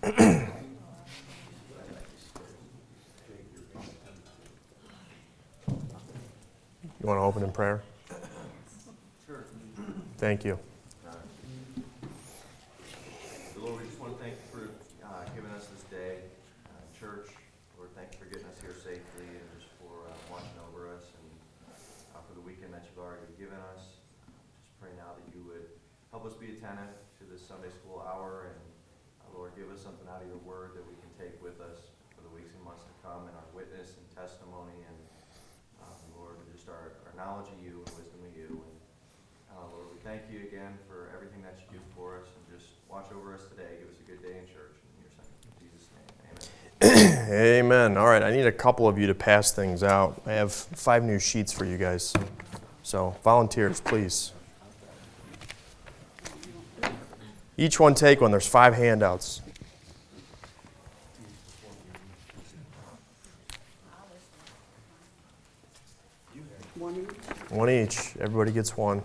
You want to open in prayer? Sure. Thank you. Lord, we just want to thank you for giving us this day in church. Lord, thank you for getting us here safely and just for watching over us and for the weekend that you've already given us. Just pray now that you would help us be attentive to this Sunday school hour and Lord, give us something out of your word that we can take with us for the weeks and months to come in our witness and testimony and Lord, just our knowledge of you and wisdom of you. And Lord, we thank you again for everything that you do for us and just watch over us today. Give us a good day in church. In your son, in Jesus' name, amen. Amen. All right, I need a couple of you to pass things out. I have 5 new sheets for you guys. So, volunteers, please. Each one take one. There's 5 handouts. One each. Everybody gets one.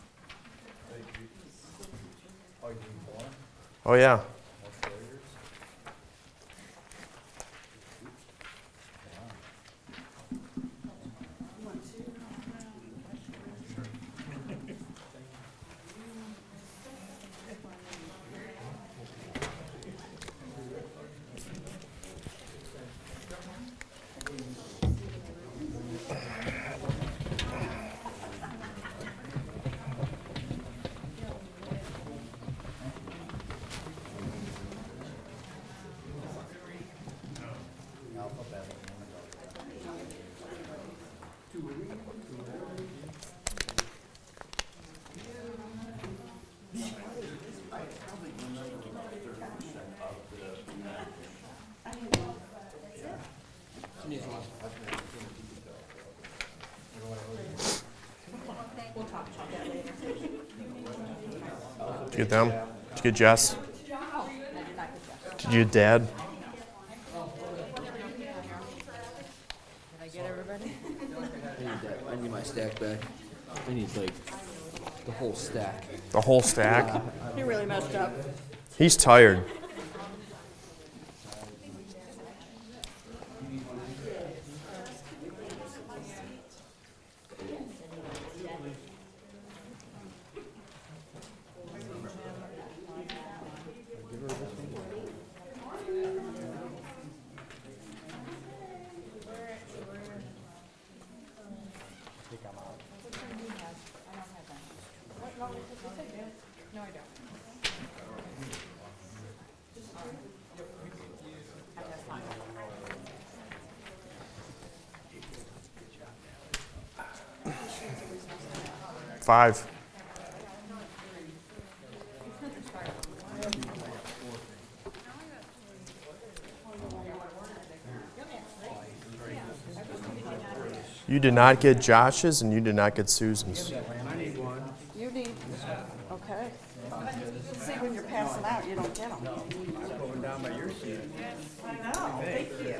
Oh, yeah. Did you get them? Did you get Jess? Did you get Dad? Did I get everybody? I need my stack back. I need like the whole stack. The whole stack? He really messed up. He's tired. No, I don't. That's fine. 5. You did not get Josh's and you did not get Susan's. You need, okay. See, when you're passing out, you don't get them. Going down by your seat. I know, thank you.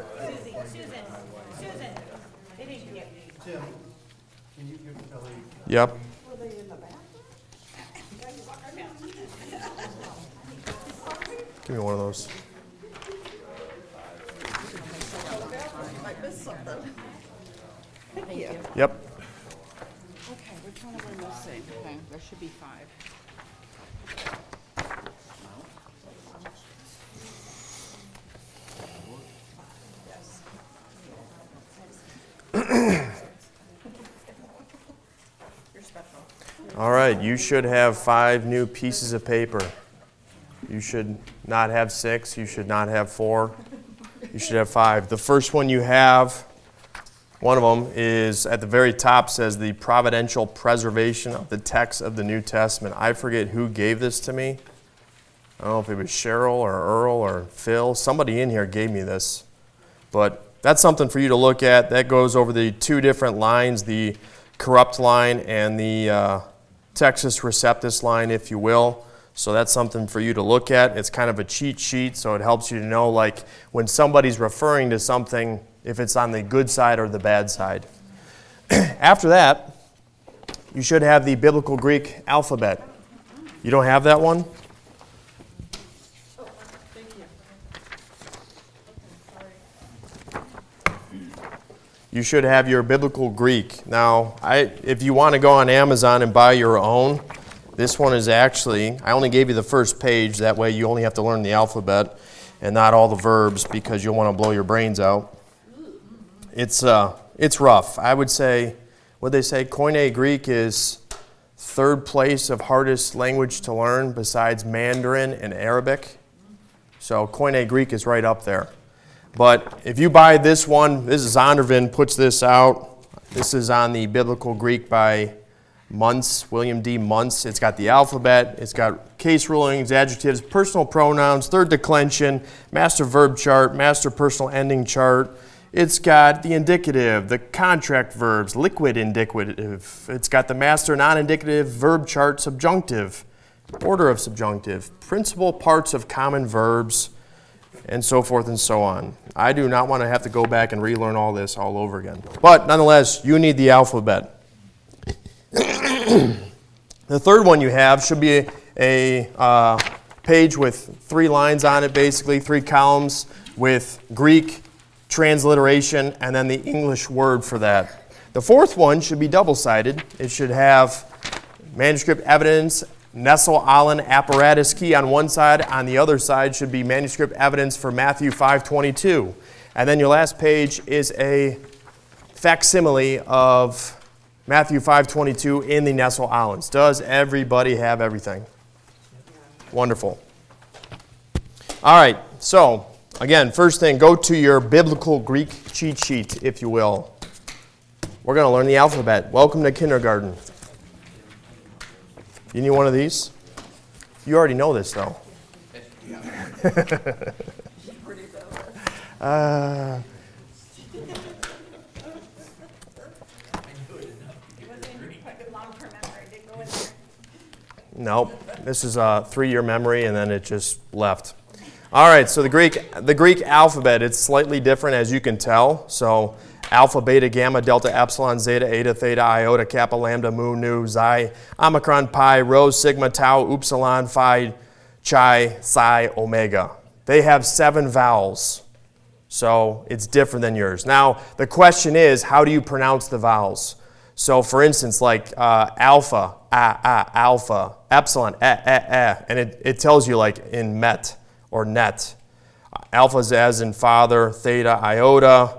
Susan, they didn't get me. Tim, can you give Kelly? Yep. Were they in the bathroom? Give me one of those. I missed something. Thank you. Yep. Okay, which one am I missing? Okay, there should be 5. You're special. All right, you should have 5 new pieces of paper. You should not have 6. You should not have 4. You should have 5. The first one you have, one of them is at the very top, says the providential preservation of the text of the New Testament. I forget who gave this to me. I don't know if it was Cheryl or Earl or Phil. Somebody in here gave me this. But that's something for you to look at. That goes over the 2 different lines, the corrupt line and the Textus Receptus line, if you will. So that's something for you to look at. It's kind of a cheat sheet, so it helps you to know, like, when somebody's referring to something, if it's on the good side or the bad side. After that, you should have the Biblical Greek alphabet. You don't have that one? Thank you. you should have your biblical Greek. Now, if you want to go on Amazon and buy your own, this one is actually, I only gave you the first page, that way you only have to learn the alphabet and not all the verbs because you'll want to blow your brains out. It's rough. I would say, what they say, Koine Greek is third place of hardest language to learn besides Mandarin and Arabic. So Koine Greek is right up there. But if you buy this one, this is Zondervan puts this out. This is on the Biblical Greek by Muntz, William D. Muntz. It's got the alphabet, it's got case rulings, adjectives, personal pronouns, third declension, master verb chart, master personal ending chart. It's got the indicative, the contract verbs, liquid indicative. It's got the master non-indicative verb chart, subjunctive, order of subjunctive, principal parts of common verbs, and so forth and so on. I do not want to have to go back and relearn all this all over again. But nonetheless, you need the alphabet. The third one you have should be a page with 3 lines on it, basically 3 columns with Greek transliteration and then the English word for that. The fourth one should be double-sided. It should have manuscript evidence, Nestle-Aland apparatus key on one side. On the other side should be manuscript evidence for Matthew 5:22. And then your last page is a facsimile of Matthew 5:22 in the Nestle-Alands. Does everybody have everything? Wonderful. All right, so again, first thing, go to your biblical Greek cheat sheet, if you will. We're going to learn the alphabet. Welcome to kindergarten. You need one of these? You already know this, though. Nope. This is a 3-year memory, and then it just left. All right, so the Greek alphabet, it's slightly different, as you can tell. So alpha, beta, gamma, delta, epsilon, zeta, eta, theta, iota, kappa, lambda, mu, nu, xi, omicron, pi, rho, sigma, tau, upsilon, phi, chi, psi, omega. They have 7 vowels, so it's different than yours. Now, the question is, how do you pronounce the vowels? So, for instance, like alpha, alpha, epsilon, and it tells you like in met or net. Alpha as in father, theta, iota.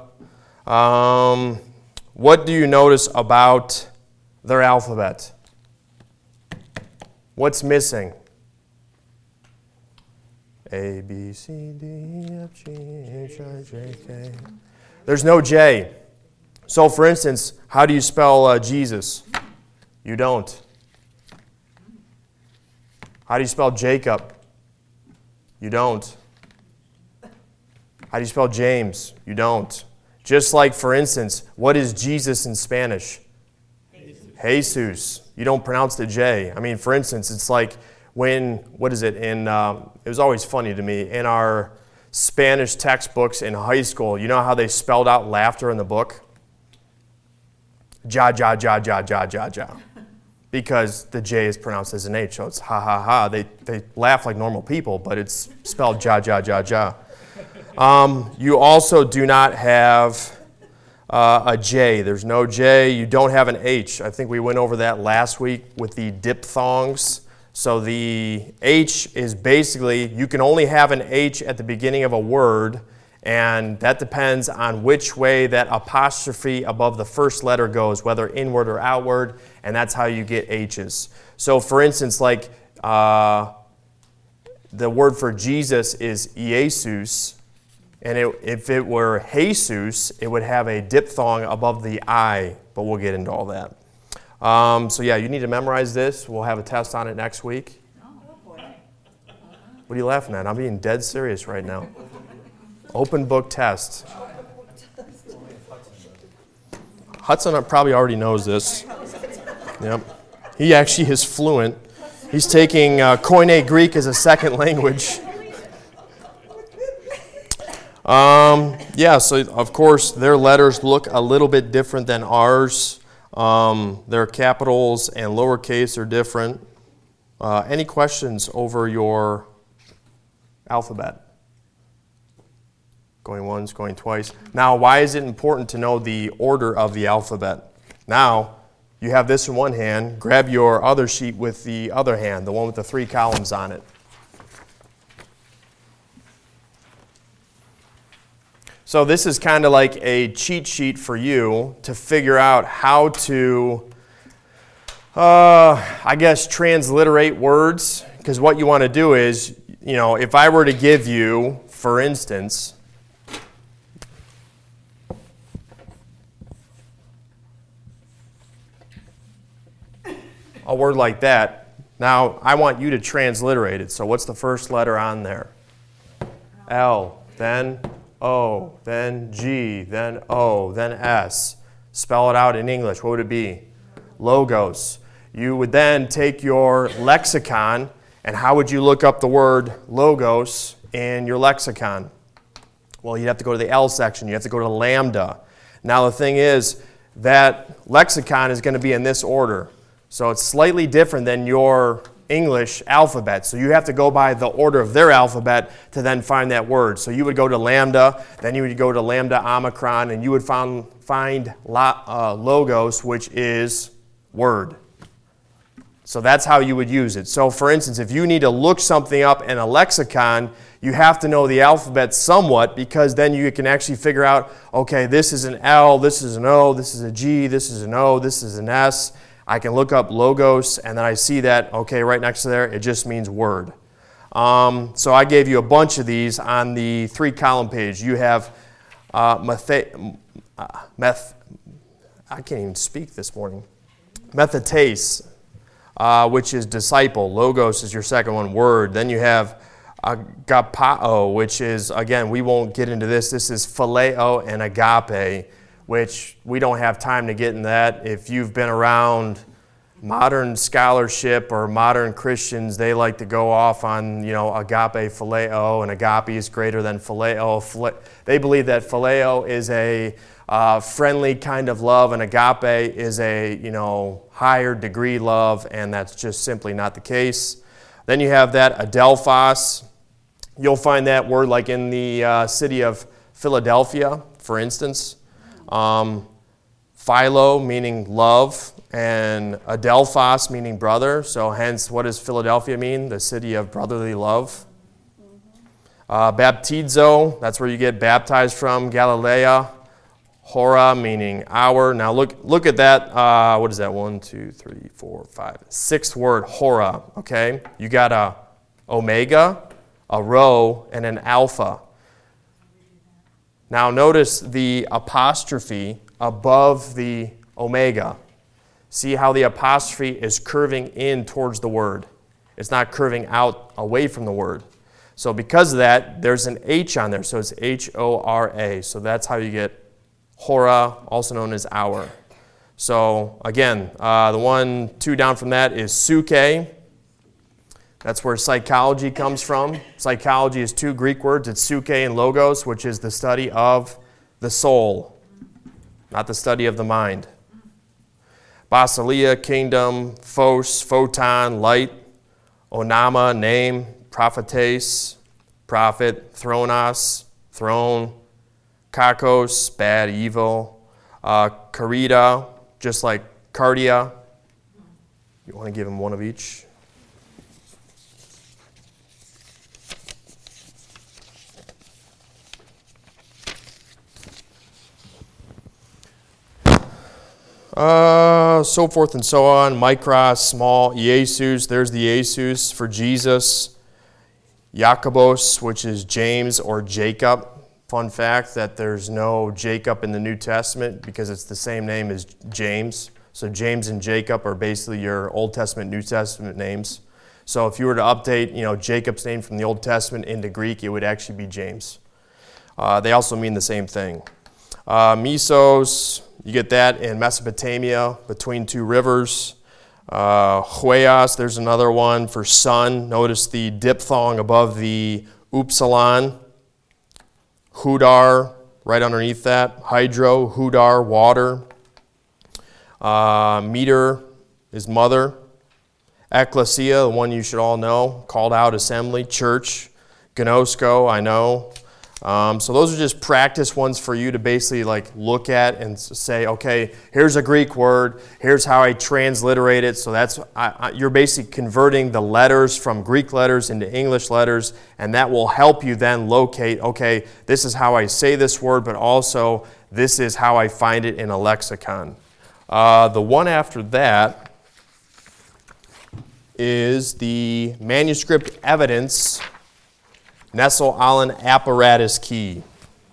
What do you notice about their alphabet? What's missing? A, B, C, D, E, F, G, H, I, J, K. There's no J. So, for instance, how do you spell Jesus? You don't. How do you spell Jacob? You don't. How do you spell James? You don't. Just like, for instance, what is Jesus in Spanish? Jesus. You don't pronounce the J. I mean, for instance, it's like when, what is it, it was always funny to me, in our Spanish textbooks in high school, you know how they spelled out laughter in the book? Ja, ja, ja, ja, ja, ja, ja. Because the J is pronounced as an H, so it's ha, ha, ha. They laugh like normal people, but it's spelled ja, ja, ja, ja. You also do not have a J. There's no J. You don't have an H. I think we went over that last week with the diphthongs. So the H is basically, you can only have an H at the beginning of a word, and that depends on which way that apostrophe above the first letter goes, whether inward or outward, and that's how you get H's. So for instance, like the word for Jesus is Jesus, and if it were Jesus, it would have a diphthong above the I, but we'll get into all that. So yeah, you need to memorize this. We'll have a test on it next week. What are you laughing at? I'm being dead serious right now. Open book test. Hudson probably already knows this. Yep. He actually is fluent. He's taking Koine Greek as a second language. Yeah, so of course their letters look a little bit different than ours. Their capitals and lowercase are different. Any questions over your alphabet? going once, going twice. Now, why is it important to know the order of the alphabet? Now, you have this in one hand. Grab your other sheet with the other hand, the one with the 3 columns on it. So this is kind of like a cheat sheet for you to figure out how to, transliterate words. Because what you want to do is, if I were to give you, for instance, a word like that, now I want you to transliterate it. So what's the first letter on there? L, then O, then G, then O, then S. Spell it out in English. What would it be? Logos. You would then take your lexicon, and how would you look up the word logos in your lexicon? Well, you'd have to go to the L section. You have to go to lambda. Now, the thing is, that lexicon is going to be in this order. So it's slightly different than your English alphabet. So you have to go by the order of their alphabet to then find that word. So you would go to lambda, then you would go to lambda omicron, and you would find logos, which is word. So that's how you would use it. So for instance, if you need to look something up in a lexicon, you have to know the alphabet somewhat, because then you can actually figure out, okay, this is an L, this is an O, this is a G, this is an O, this is an S. I can look up logos, and then I see that, okay, right next to there, it just means word. So I gave you a bunch of these on the 3-column page. You have I can't even speak this morning. Methates, which is disciple. Logos is your second one, word. Then you have agapao, which is, again, we won't get into this. This is phileo and agape, which we don't have time to get in that. If you've been around modern scholarship or modern Christians, they like to go off on, agape, phileo, and agape is greater than phileo. They believe that phileo is a friendly kind of love, and agape is a, higher degree love, and that's just simply not the case. Then you have that adelphos. You'll find that word like in the city of Philadelphia, for instance. Philo, meaning love, and adelphos, meaning brother. So hence, what does Philadelphia mean? The city of brotherly love. Baptizo, that's where you get baptized from. Galilea. Hora, meaning hour. Now look at that. What is that? 1, 2, 3, 4, 5. 6th word, hora. Okay? You got a omega, a rho, and an alpha. Now notice the apostrophe above the omega. See how the apostrophe is curving in towards the word. It's not curving out away from the word. So because of that, there's an H on there. So it's H-O-R-A. So that's how you get hora, also known as hour. So again, the 2 down from that is suke. That's where psychology comes from. Psychology is 2 Greek words. It's suke and logos, which is the study of the soul, not the study of the mind. Basileia, kingdom. Phos, photon, light. Onama, name. Prophetes, prophet. Thronos, throne. Kakos, bad, evil. Carita, just like cardia. You want to give him one of each? So forth and so on. Mikros, small. Jesus, there's the Jesus for Jesus. Jacobos, which is James or Jacob. Fun fact that there's no Jacob in the New Testament because it's the same name as James. So James and Jacob are basically your Old Testament, New Testament names. So if you were to update, Jacob's name from the Old Testament into Greek, it would actually be James. They also mean the same thing. Mesos, you get that in Mesopotamia between 2 rivers. Huios, there's another one for sun. Notice the diphthong above the upsilon. Hudar, right underneath that. Hydro, hudar, water. Meter is mother. Ecclesia, the one you should all know, called out assembly. Church. Gnosko, I know. So those are just practice ones for you to basically like look at and say, okay, here's a Greek word, here's how I transliterate it. So that's you're basically converting the letters from Greek letters into English letters, and that will help you then locate, okay, this is how I say this word, but also this is how I find it in a lexicon. The one after that is the manuscript evidence Nestle-Aland apparatus key.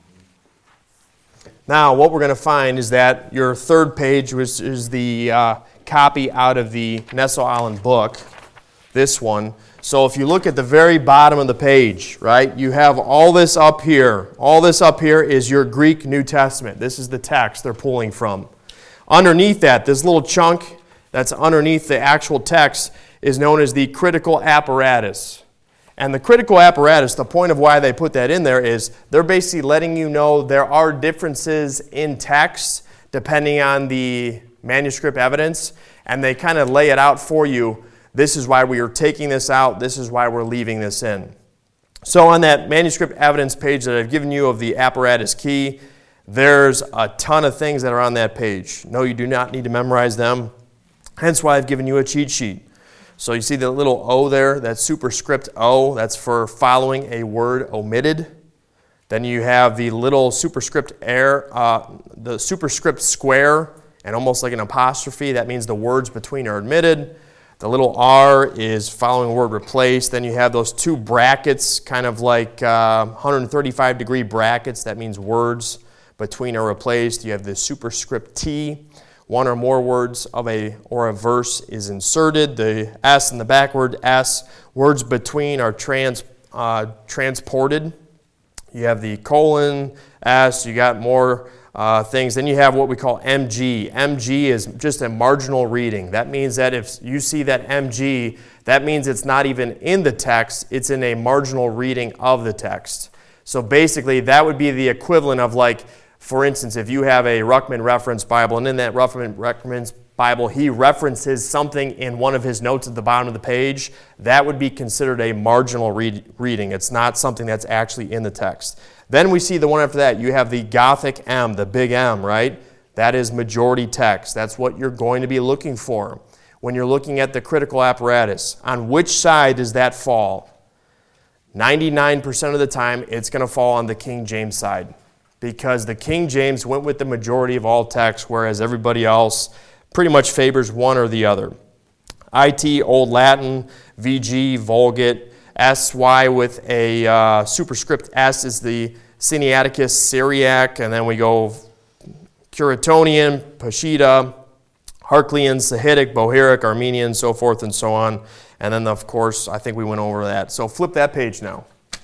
Now, what we're going to find is that your third page, which is the copy out of the Nestle-Aland book, this one. So if you look at the very bottom of the page, right, you have all this up here. All this up here is your Greek New Testament. This is the text they're pulling from. Underneath that, this little chunk that's underneath the actual text is known as the critical apparatus. And the critical apparatus, the point of why they put that in there is they're basically letting you know there are differences in text depending on the manuscript evidence, and they kind of lay it out for you. This is why we are taking this out. This is why we're leaving this in. So on that manuscript evidence page that I've given you of the apparatus key, there's a ton of things that are on that page. No, you do not need to memorize them. Hence why I've given you a cheat sheet. So you see the little O there, that's superscript O, that's for following a word omitted. Then you have the little superscript the superscript square, and almost like an apostrophe, that means the words between are omitted. The little R is following a word replaced. Then you have those two brackets, kind of like 135-degree brackets, that means words between are replaced. You have the superscript T. One or more words or a verse is inserted. The S in the backward S, words between are transported. You have the colon, S, you got more things. Then you have what we call MG. MG is just a marginal reading. That means that if you see that MG, that means it's not even in the text, it's in a marginal reading of the text. So basically that would be the equivalent of like, for instance, if you have a Ruckman Reference Bible, and in that Ruckman Bible, he references something in one of his notes at the bottom of the page, that would be considered a marginal reading. It's not something that's actually in the text. Then we see the one after that. You have the Gothic M, the big M, right? That is majority text. That's what you're going to be looking for when you're looking at the critical apparatus. On which side does that fall? 99% of the time, it's going to fall on the King James side, because the King James went with the majority of all text, whereas everybody else pretty much favors one or the other. IT, Old Latin, VG, Vulgate, SY with a superscript S is the Sinaiticus, Syriac, and then we go Curetonian, Peshitta, Harklian, Sahidic, Bohairic, Armenian, so forth and so on. And then, of course, I think we went over that. So flip that page now.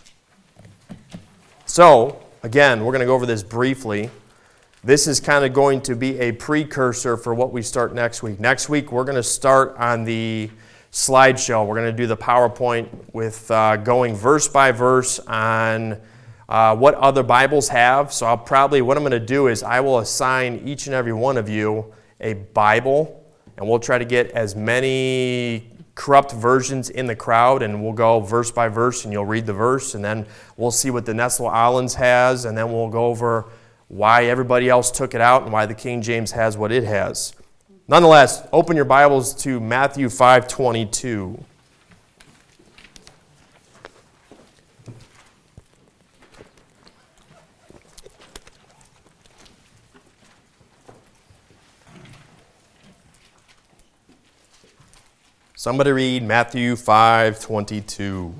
So, again, we're going to go over this briefly. This is kind of going to be a precursor for what we start next week. Next week, we're going to start on the slideshow. We're going to do the PowerPoint with going verse by verse on what other Bibles have. So what I'm going to do is I will assign each and every one of you a Bible, and we'll try to get as many corrupt versions in the crowd, and we'll go verse by verse, and you'll read the verse, and then we'll see what the Nestle-Aland has, and then we'll go over why everybody else took it out and why the King James has what it has. Nonetheless, open your Bibles to Matthew 5:22. Somebody read Matthew 5:22.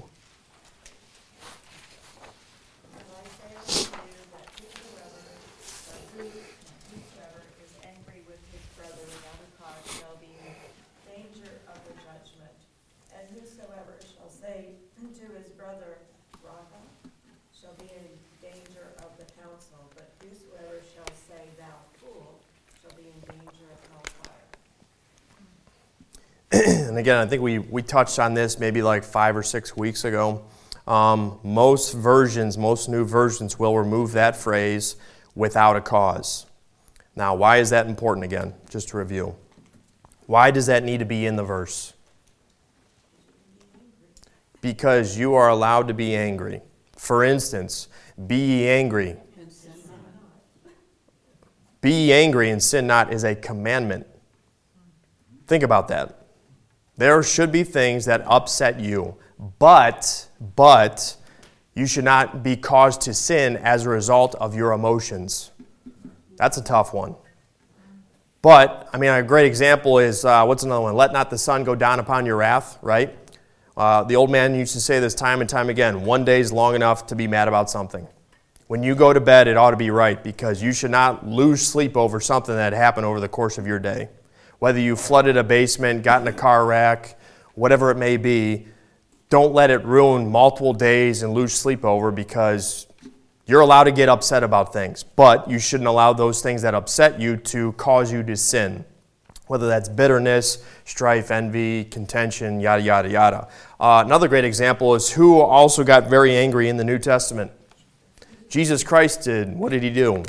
And again, I think we touched on this maybe like 5 or 6 weeks ago. Most new versions will remove that phrase without a cause. Now, why is that important again? Just to review. Why does that need to be in the verse? Because you are allowed to be angry. For instance, be ye angry. And sin not. Be ye angry and sin not is a commandment. Think about that. There should be things that upset you, but you should not be caused to sin as a result of your emotions. That's a tough one. But, a great example is, what's another one? Let not the sun go down upon your wrath, right? The old man used to say this time and time again, one day is long enough to be mad about something. When you go to bed, it ought to be right, because you should not lose sleep over something that happened over the course of your day. Whether you flooded a basement, got in a car wreck, whatever it may be, don't let it ruin multiple days and lose sleep over, because you're allowed to get upset about things, but you shouldn't allow those things that upset you to cause you to sin, whether that's bitterness, strife, envy, contention, yada, yada, yada. Another great example is who also got very angry in the New Testament. Jesus Christ did. What did he do?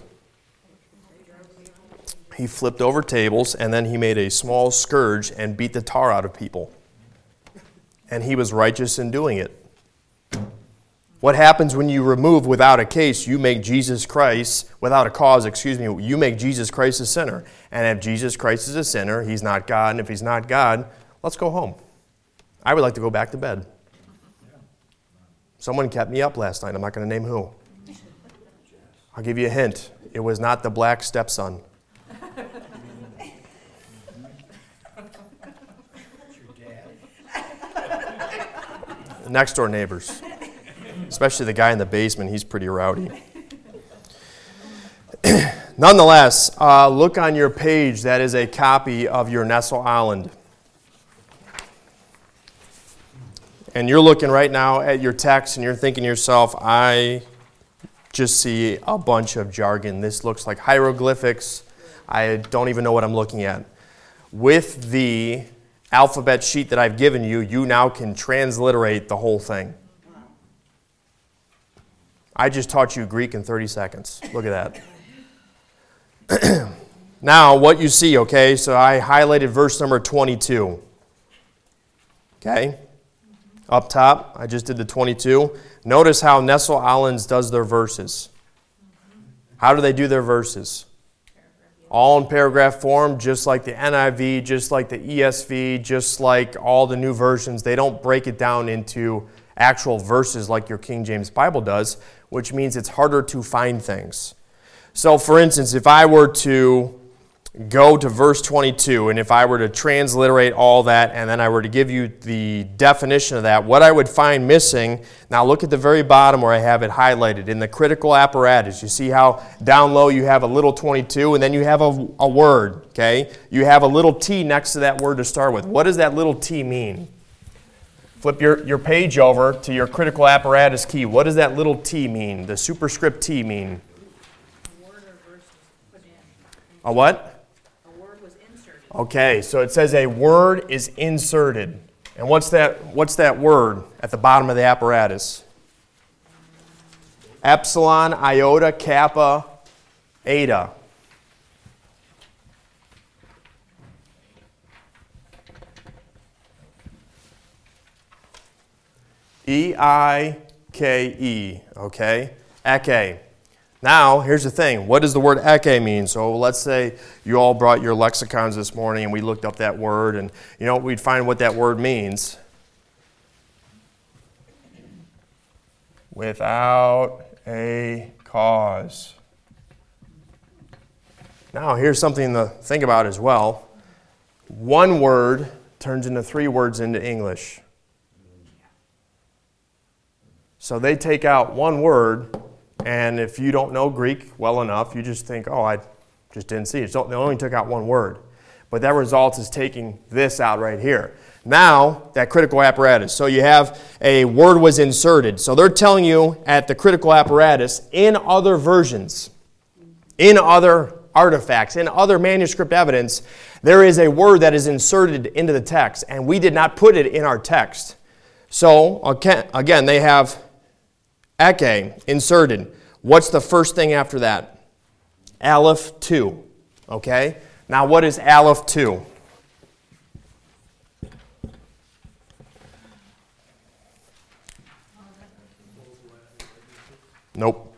He flipped over tables, and then he made a small scourge and beat the tar out of people. And he was righteous in doing it. What happens when you remove without a case, you make Jesus Christ, without a cause, you make Jesus Christ a sinner. And if Jesus Christ is a sinner, he's not God. And if he's not God, let's go home. I would like to go back to bed. Someone kept me up last night. I'm not going to name who. I'll give you a hint. It was not the black stepson. The next door neighbors. Especially the guy in the basement, he's pretty rowdy. Nonetheless, look on your page. That is a copy of your Nessel Island. And you're looking right now at your text and you're thinking to yourself, I just see a bunch of jargon. This looks like hieroglyphics. I don't even know what I'm looking at. With the alphabet sheet that I've given you, you now can transliterate the whole thing. I just taught you Greek in 30 seconds. Look at that. Now, what you see, okay, so I highlighted verse number 22. Okay? Up top, I just did the 22. Notice how Nessel Islands does their verses. How do they do their verses? All in paragraph form, just like the NIV, just like the ESV, just like all the new versions. They don't break it down into actual verses like your King James Bible does, which means it's harder to find things. So, for instance, if I were to go to verse 22, and if I were to transliterate all that, and then I were to give you the definition of that, what I would find missing, now look at the very bottom where I have it highlighted, in the critical apparatus. You see how down low you have a little 22, and then you have a word, okay? You have a little T next to that word to start with. What does that little T mean? Flip your page over to your critical apparatus key. What does that little T mean? The superscript T mean? A word or verse was put in. A what? A word was inserted. Okay, so it says a word is inserted. And what's that word at the bottom of the apparatus? Epsilon, iota, kappa, eta. E-I-K-E, okay? Eke. Now, here's the thing. What does the word eke mean? So let's say you all brought your lexicons this morning and we looked up that word, and we'd find what that word means. Without a cause. Now, here's something to think about as well. One word turns into 3 words into English. So they take out one word, and if you don't know Greek well enough, you just think, oh, I just didn't see it. So they only took out one word. But that result is taking this out right here. Now, that critical apparatus. So you have a word was inserted. So they're telling you at the critical apparatus, in other versions, in other artifacts, in other manuscript evidence, there is a word that is inserted into the text, and we did not put it in our text. So, again, they have eke, inserted. What's the first thing after that? Aleph 2. Okay? Now, what is Aleph 2? Nope.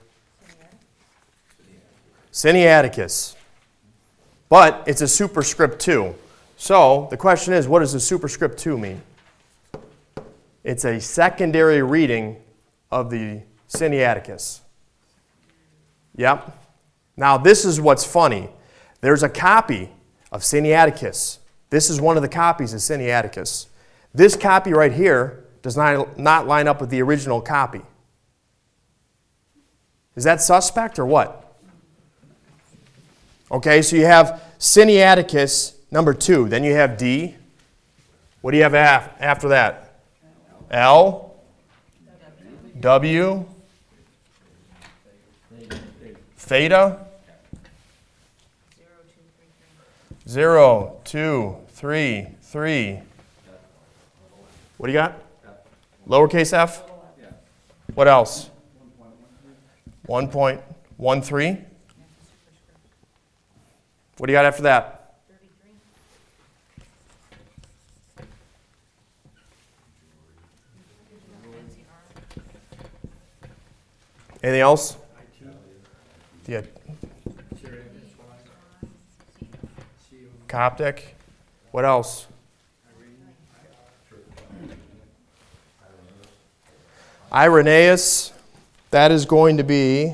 Sinaiticus. But it's a superscript 2. So the question is, what does a superscript 2 mean? It's a secondary reading of the Sinaiticus. Yep. Now this is what's funny. There's a copy of Sinaiticus. This is one of the copies of Sinaiticus. This copy right here does not line up with the original copy. Is that suspect or what? Okay, so you have Sinaiticus number 2. Then you have D. What do you have after that? L. W. Theta. 0, 2, 3, 3. What do you got? Lowercase f? What else? 1.13. What do you got after that? 33. Anything else? Yeah. Coptic. What else? Irenaeus. That is going to be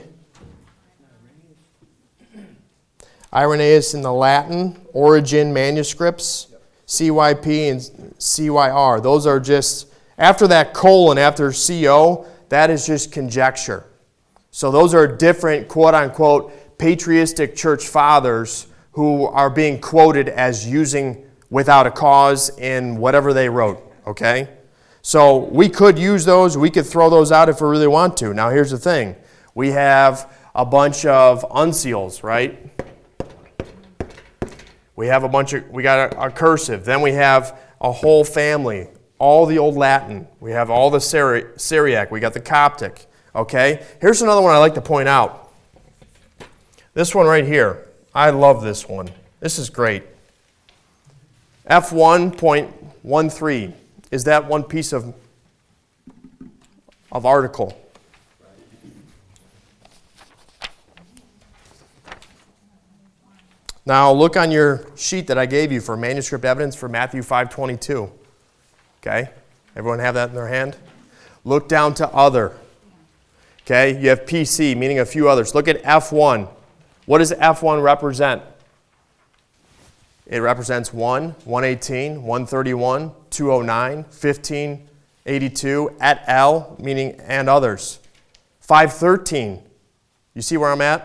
Irenaeus in the Latin, Origin manuscripts, CYP and CYR. Those are just, after that colon, after CO, that is just conjecture. So those are different, quote-unquote, patristic church fathers who are being quoted as using without a cause in whatever they wrote, okay? So we could use those, we could throw those out if we really want to. Now here's the thing. We have a bunch of uncials, right? We have we got a cursive. Then we have a whole family, all the Old Latin. We have all the Syriac. We got the Coptic, okay? Here's another one I like to point out. This one right here. I love this one. This is great. F1.13. Is that one piece of article? Now look on your sheet that I gave you for manuscript evidence for Matthew 5:22. Okay? Everyone have that in their hand? Look down to other. Okay? You have PC, meaning a few others. Look at F1. What does F1 represent? It represents 1, 118, 131, 209, 1582, et al., meaning and others. 513. You see where I'm at?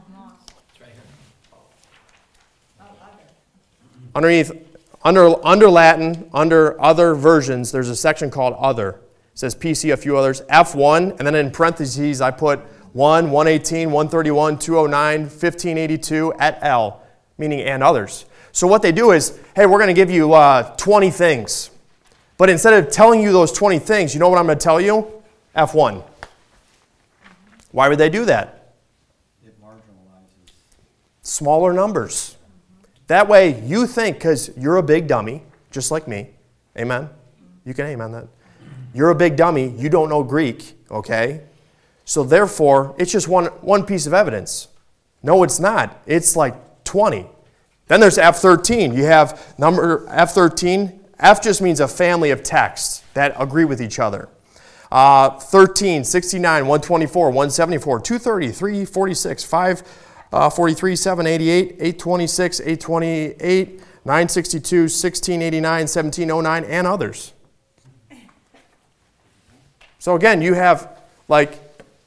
Underneath, under Latin, under other versions, there's a section called other. It says PC, a few others. F1, and then in parentheses I put 1, 118, 131, 209, 1582, et al., meaning and others. So what they do is, hey, we're going to give you 20 things. But instead of telling you those 20 things, you know what I'm going to tell you? F1. Why would they do that? It marginalizes. Smaller numbers. That way you think, because you're a big dummy, just like me. Amen? You can amen that. You're a big dummy. You don't know Greek, okay? So therefore, it's just one piece of evidence. No, it's not. It's like 20. Then there's F13. You have number F13. F just means a family of texts that agree with each other. 13, 69, 124, 174, 230, 346, 543, 788, 826, 828, 962, 1689, 1709, and others. So again, you have like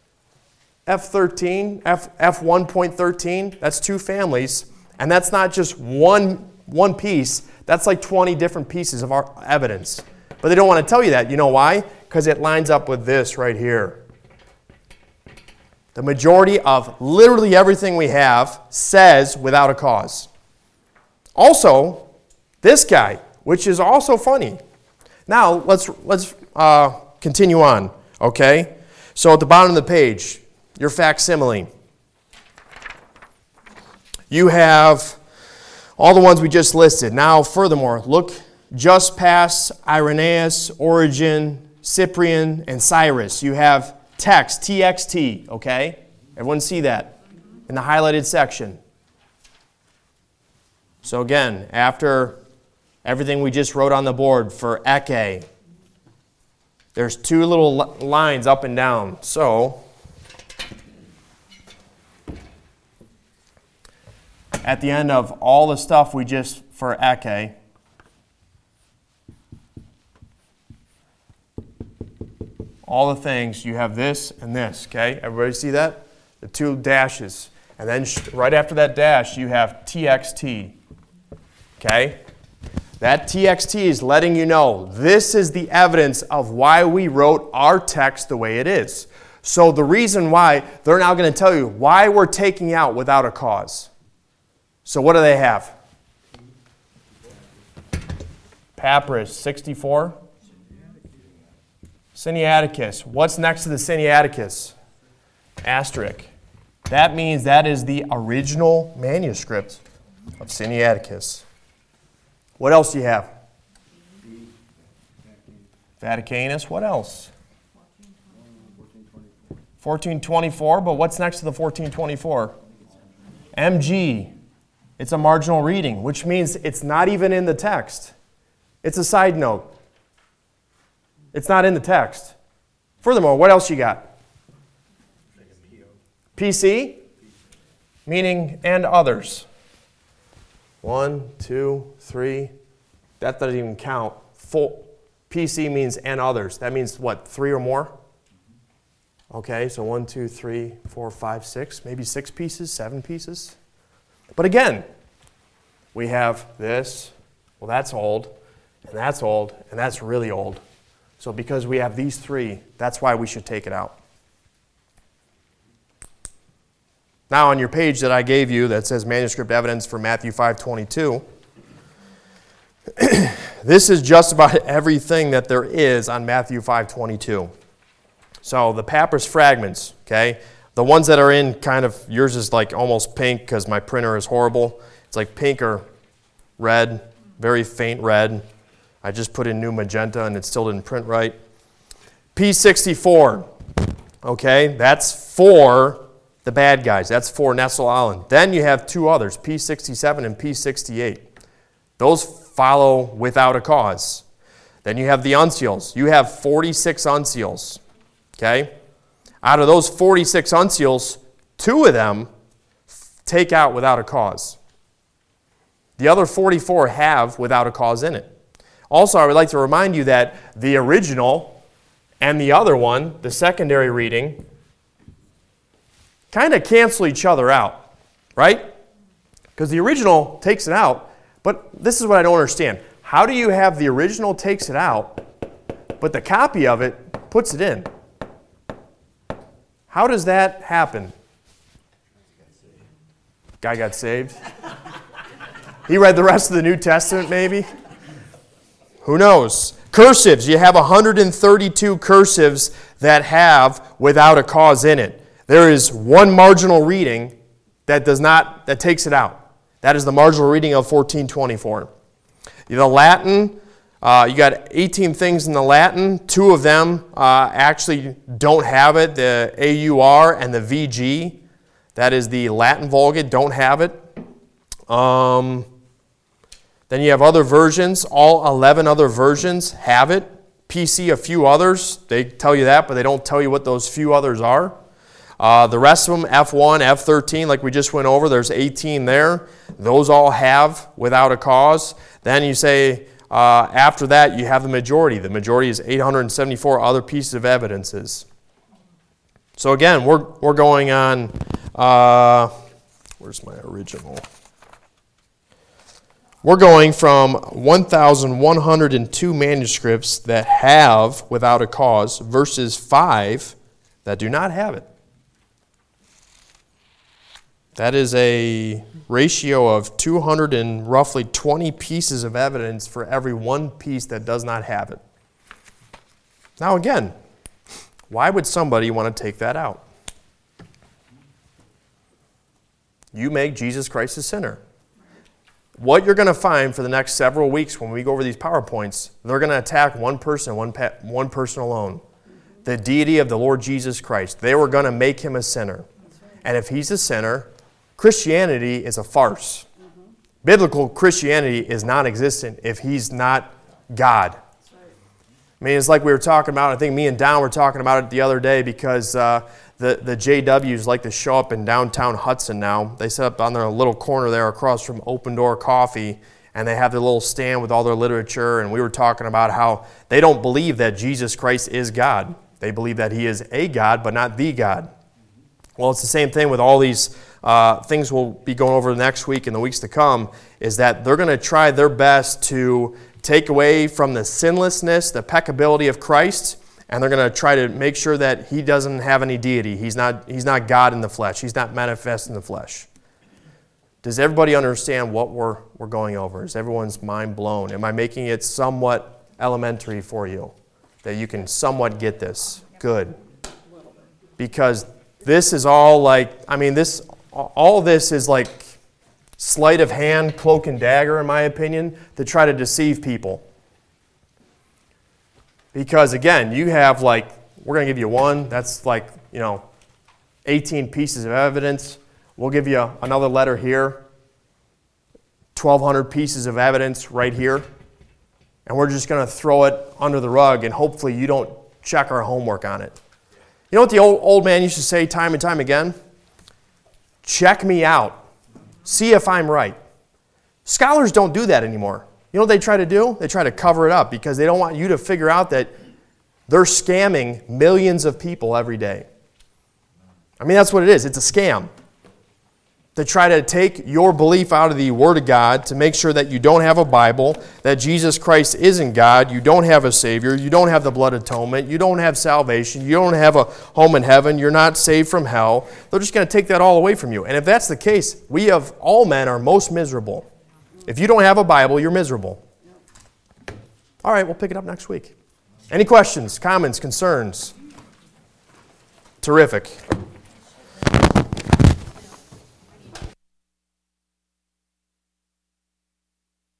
F13, F1.13, that's two families. And that's not just one piece. That's like 20 different pieces of our evidence. But they don't want to tell you that. You know why? Because it lines up with this right here. The majority of literally everything we have says without a cause. Also, this guy, which is also funny. Now, let's continue on, okay? So at the bottom of the page, your facsimile. You have all the ones we just listed. Now, furthermore, look just past Irenaeus, Origen, Cyprian, and Cyrus. You have text, TXT, okay? Everyone see that in the highlighted section. So again, after everything we just wrote on the board for Eke, there's two little lines up and down. So at the end of all the stuff we just for Eke, all the things, you have this and this, okay? Everybody see that? The two dashes. And then right after that dash, you have TXT, okay? That TXT is letting you know this is the evidence of why we wrote our text the way it is. So the reason why, they're now going to tell you why we're taking out without a cause. So what do they have? Papyrus 64. Sinaiticus. What's next to the Sinaiticus? Asterisk. That means that is the original manuscript of Sinaiticus. What else do you have? Vaticanus. What else? 1424. But what's next to the 1424? MG. It's a marginal reading, which means it's not even in the text. It's a side note. It's not in the text. Furthermore, what else you got? PC, meaning and others. 1, 2, 3. That doesn't even count. Full. PC means and others. That means what, 3 or more? Okay, so 1, 2, 3, 4, 5, 6. Maybe 6 pieces, 7 pieces. But again, we have this. Well, that's old, and that's really old. So because we have these 3, that's why we should take it out. Now on your page that I gave you that says manuscript evidence for Matthew 5:22, this is just about everything that there is on Matthew 5:22. So the papyrus fragments, okay, the ones that are in kind of, yours is like almost pink because my printer is horrible. It's like pink or red, very faint red. I just put in new magenta and it still didn't print right. P64, okay, that's for the bad guys. That's for Nestle Island. Then you have 2 others, P67 and P68. Those follow without a cause. Then you have the uncials. You have 46 uncials, okay? Out of those 46 uncials, 2 of them take out without a cause. The other 44 have without a cause in it. Also, I would like to remind you that the original and the other one, the secondary reading, kind of cancel each other out, right? Because the original takes it out, but this is what I don't understand. How do you have the original takes it out, but the copy of it puts it in? How does that happen? Guy got saved. He read the rest of the New Testament, maybe? Who knows? Cursives. You have 132 cursives that have without a cause in it. There is one marginal reading that takes it out. That is the marginal reading of 1424. The Latin, you got 18 things in the Latin. 2 of them actually don't have it. The AUR and the VG, that is the Latin Vulgate, don't have it. Then you have other versions. All 11 other versions have it. PC, a few others. They tell you that, but they don't tell you what those few others are. The rest of them, F1, F13, like we just went over, there's 18 there. Those all have without a cause. Then you say, after that, you have the majority. The majority is 874 other pieces of evidences. So again, we're going on, where's my original? We're going from 1,102 manuscripts that have without a cause versus 5 that do not have it. That is a ratio of 200 and roughly 20 pieces of evidence for every one piece that does not have it. Now again, why would somebody want to take that out? You make Jesus Christ a sinner. What you're going to find for the next several weeks when we go over these PowerPoints, they're going to attack one person, one person alone. the deity of the Lord Jesus Christ. They were going to make him a sinner. And if he's a sinner, Christianity is a farce. Biblical Christianity is non-existent if he's not God. I mean, it's like we were talking about, I think me and Don were talking about it the other day because the JWs like to show up in downtown Hudson now. They set up on their little corner there across from Open Door Coffee, and they have their little stand with all their literature, and we were talking about how they don't believe that Jesus Christ is God. They believe that he is a God, but not the God. Well, it's the same thing with all these things we'll be going over next week and the weeks to come, is that they're going to try their best to take away from the sinlessness, the peccability of Christ, and they're going to try to make sure that he doesn't have any deity. He's not God in the flesh. He's not manifest in the flesh. Does everybody understand what we're going over? Is everyone's mind blown? Am I making it somewhat elementary for you, that you can somewhat get this? Good. Because this is all like, I mean, all this is like sleight of hand, cloak and dagger, in my opinion, to try to deceive people. Because again, you have like, we're going to give you one, that's like, 18 pieces of evidence. We'll give you another letter here, 1,200 pieces of evidence right here, and we're just going to throw it under the rug, and hopefully you don't check our homework on it. You know what the old man used to say time and time again? Check me out. See if I'm right. Scholars don't do that anymore. You know what they try to do? They try to cover it up because they don't want you to figure out that they're scamming millions of people every day. I mean, that's what it is. It's a scam. They try to take your belief out of the Word of God to make sure that you don't have a Bible, that Jesus Christ isn't God, you don't have a Savior, you don't have the blood atonement, you don't have salvation, you don't have a home in heaven, you're not saved from hell. They're just going to take that all away from you. And if that's the case, we of all men are most miserable. If you don't have a Bible, you're miserable. All right, we'll pick it up next week. Any questions, comments, concerns? Terrific.